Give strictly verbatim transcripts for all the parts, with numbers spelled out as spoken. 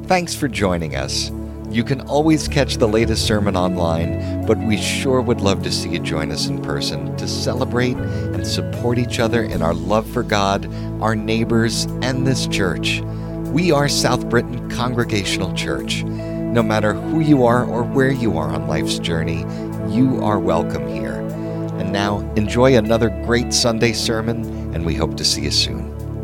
Thanks for joining us. You can always catch the latest sermon online, but we sure would love to see you join us in person to celebrate and support each other in our love for God, our neighbors, and this church. We are South Britain Congregational Church. No matter who you are or where you are on life's journey, you are welcome here. And now, enjoy another great Sunday sermon, and we hope to see you soon.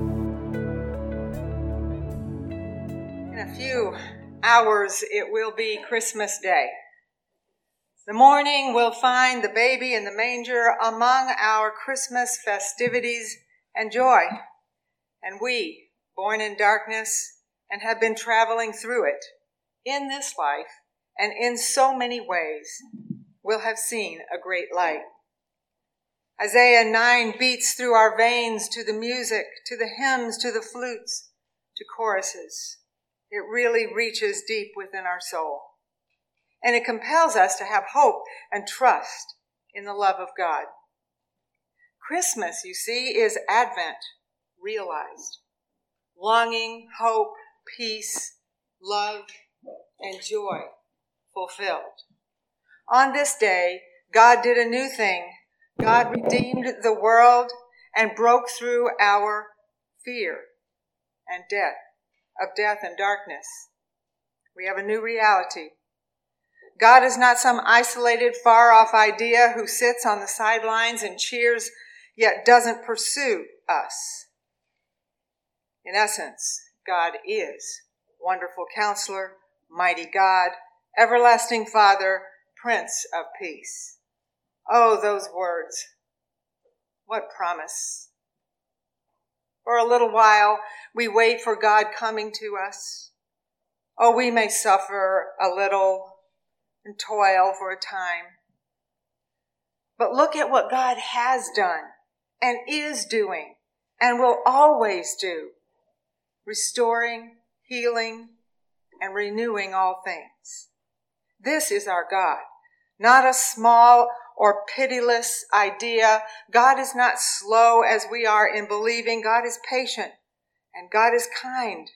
In a few hours, it will be Christmas Day. The morning will find the baby in the manger among our Christmas festivities and joy. And we, born in darkness and have been traveling through it in this life and in so many ways, will have seen a great light. Isaiah nine beats through our veins to the music, to the hymns, to the flutes, to choruses. It really reaches deep within our soul. And it compels us to have hope and trust in the love of God. Christmas, you see, is Advent realized. Longing, hope, peace, love, and joy fulfilled. On this day, God did a new thing. God redeemed the world and broke through our fear and death. of death and darkness. We have a new reality. God is not some isolated, far-off idea who sits on the sidelines and cheers, yet doesn't pursue us. In essence, God is Wonderful Counselor, Mighty God, Everlasting Father, Prince of Peace. Oh, those words. What promise. For a little while, we wait for God coming to us. Oh, we may suffer a little and toil for a time. But look at what God has done and is doing and will always do, restoring, healing, and renewing all things. This is our God, not a small or pitiless idea. God is not slow as we are in believing. God is patient and God is kind.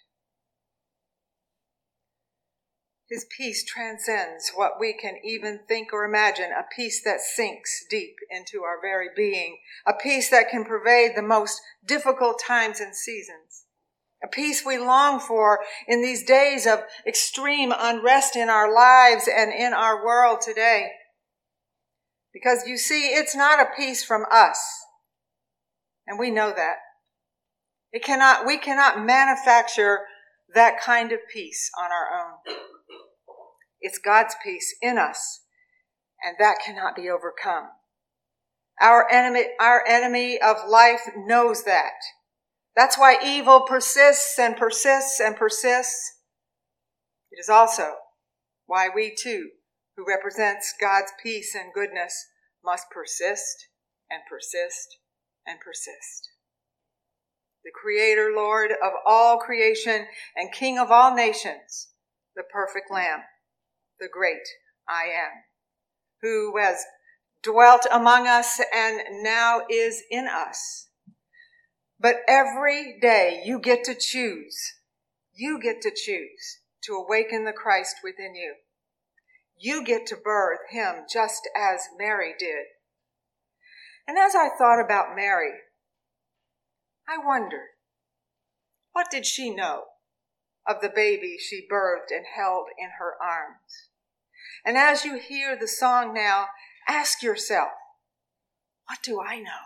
His peace transcends what we can even think or imagine, a peace that sinks deep into our very being, a peace that can pervade the most difficult times and seasons, a peace we long for in these days of extreme unrest in our lives and in our world today. Because you see, it's not a peace from us, and we know that. It cannot, we cannot manufacture that kind of peace on our own. It's God's peace in us, and that cannot be overcome. Our enemy, our enemy of life knows that. That's why evil persists and persists and persists. It is also why we too, who represents God's peace and goodness, must persist and persist and persist. The Creator, Lord of all creation and King of all nations, the perfect Lamb, the great I Am, who has dwelt among us and now is in us. But every day you get to choose, you get to choose to awaken the Christ within you. You get to birth him just as Mary did. And as I thought about Mary, I wondered, what did she know of the baby she birthed and held in her arms? And as you hear the song now, ask yourself, what do I know?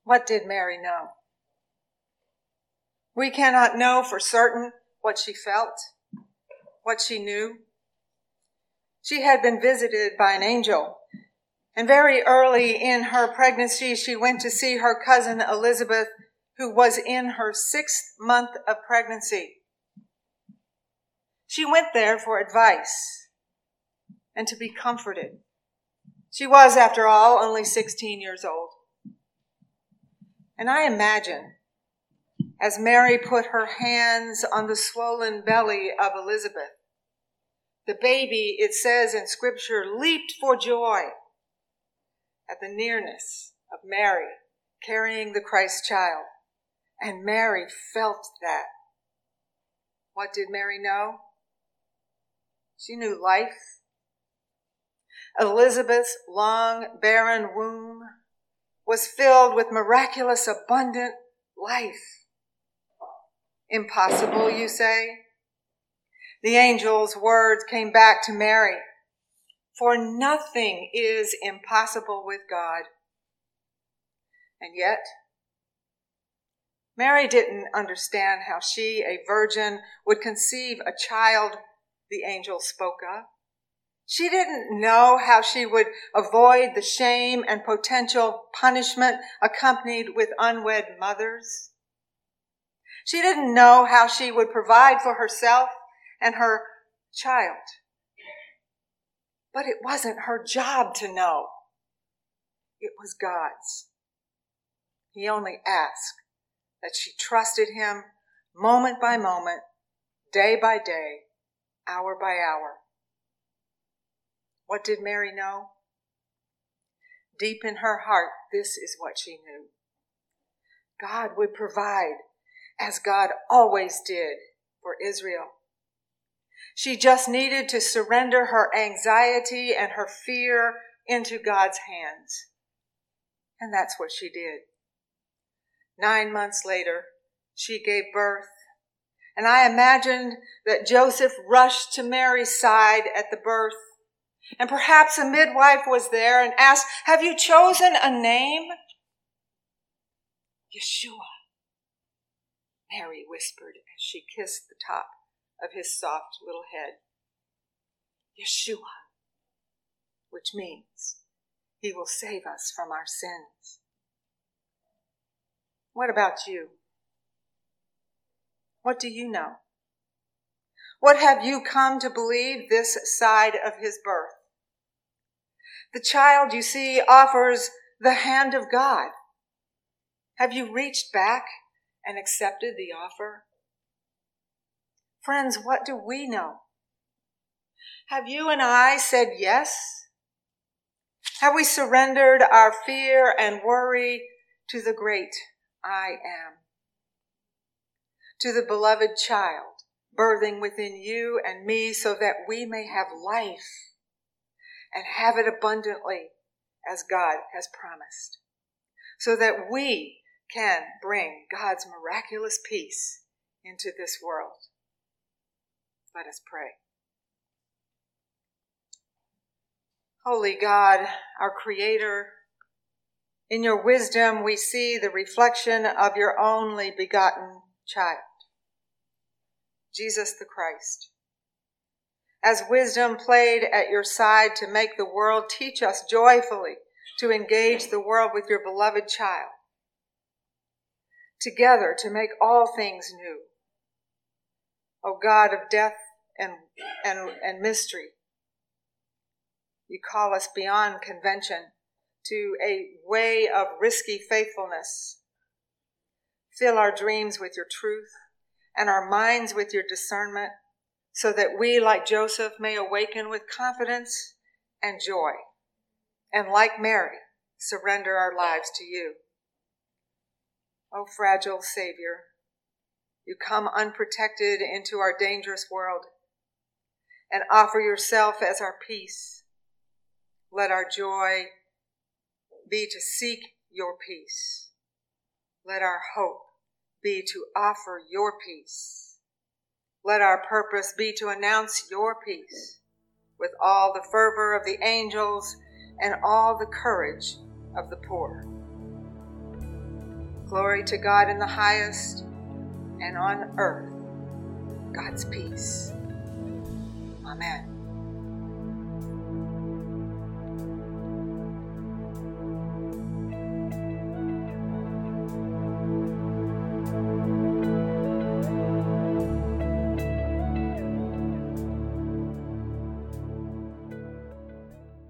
What did Mary know? We cannot know for certain what she felt, what she knew. She had been visited by an angel, and very early in her pregnancy, she went to see her cousin Elizabeth, who was in her sixth month of pregnancy. She went there for advice and to be comforted. She was, after all, only sixteen years old. And I imagine, as Mary put her hands on the swollen belly of Elizabeth, the baby, it says in Scripture, leaped for joy at the nearness of Mary carrying the Christ child. And Mary felt that. What did Mary know? She knew life. Elizabeth's long, barren womb was filled with miraculous, abundant life. Impossible, you say? The angel's words came back to Mary. For nothing is impossible with God. And yet, Mary didn't understand how she, a virgin, would conceive a child the angel spoke of. She didn't know how she would avoid the shame and potential punishment accompanied with unwed mothers. She didn't know how she would provide for herself and her child. But it wasn't her job to know. It was God's. He only asked that she trusted him moment by moment, day by day, hour by hour. What did Mary know? Deep in her heart, this is what she knew. God would provide, as God always did for Israel. She just needed to surrender her anxiety and her fear into God's hands. And that's what she did. Nine months later, she gave birth. And I imagined that Joseph rushed to Mary's side at the birth. And perhaps a midwife was there and asked, "Have you chosen a name?" "Yeshua," Mary whispered as she kissed the top of his soft little head. Yeshua, which means he will save us from our sins. What about you? What do you know? What have you come to believe this side of his birth? The child, you see, offers the hand of God. Have you reached back and accepted the offer? Friends, what do we know? Have you and I said yes? Have we surrendered our fear and worry to the great I am? To the beloved child, birthing within you and me so that we may have life and have it abundantly as God has promised, so that we can bring God's miraculous peace into this world. Let us pray. Holy God, our Creator, in your wisdom we see the reflection of your only begotten child, Jesus the Christ. As wisdom played at your side to make the world, teach us joyfully to engage the world with your beloved child, together to make all things new. O God of death and, and, and mystery, you call us beyond convention to a way of risky faithfulness. Fill our dreams with your truth and our minds with your discernment, so that we, like Joseph, may awaken with confidence and joy, and like Mary, surrender our lives to you. O fragile Savior, you come unprotected into our dangerous world and offer yourself as our peace. Let our joy be to seek your peace. Let our hope be to offer your peace. Let our purpose be to announce your peace with all the fervor of the angels and all the courage of the poor. Glory to God in the highest, and on earth, God's peace. Amen.